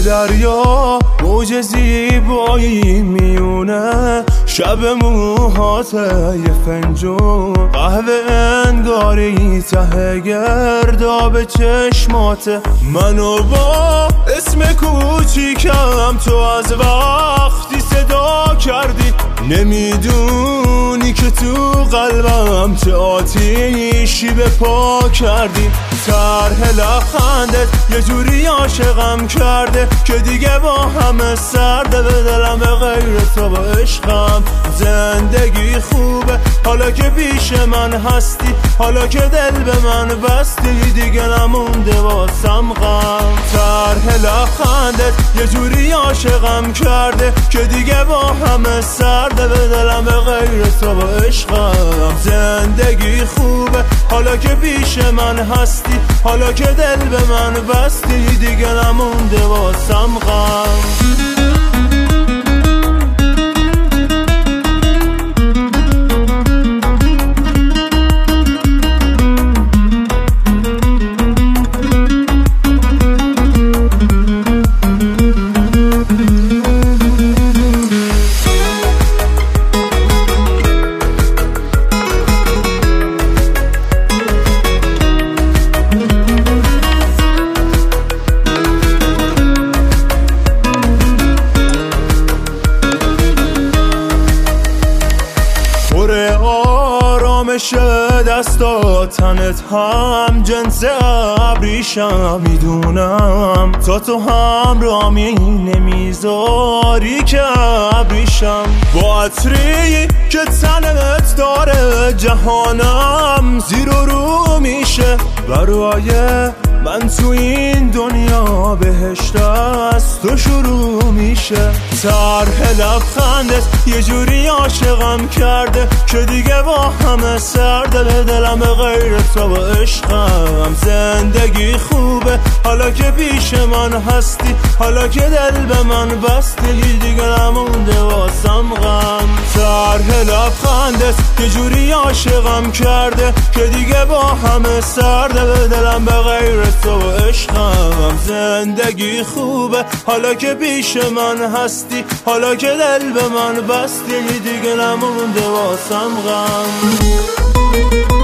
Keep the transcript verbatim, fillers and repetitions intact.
دریا موج زیبایی میونه، شب موهات یه فنجون قهوه انگاری ته گرداب چشمات. منو با اسم کوچیکم تو از وقتی صدا کردی، نمیدونی که تو قلبم چه آتیشی به پا کردی. طرح لبخندت یه جوری عاشقم کرده که دیگه با همه سرده، به دلم به غیر تو با عشقم. زندگی خوبه حالا که پیش من هستی، حالا که دل به من بستی، دیگه نمونده واسم غم. طرح لبخندت یه جوری عاشقم کرده که دیگه با همه سرده، به دلم به غیر تو با عشقم. زندگی خوبه حالا که پیش من هستی، حالا که دل به من بستی، دیگه نمونده واسم غم. آرامش دستا تنت هم جنس ابریشم، میدونم تا تو هم رامی نمیذاری که ابریشم. با عطری که تنت داره جهانم زیر و رو میشه، برای من تو این دنیا بهشت از تو شروع میشه. طرح لبخندت یه جوری عاشقم کرده که دیگه با همه سرده، به دلم به غیر تو با عشقم. زندگی خوبه حالا که پیش من هستی، حالا که دل به من بستی، دیگه نمونده واسم غم. طرح لبخندت یه جوری عاشقم کرده که دیگه با همه سرده، به دلم به غیر تو با عشقم. زندگی خوبه حالا که پیش من هستی، حالا که دل به من بستی، دیگه نمونده واسم غم.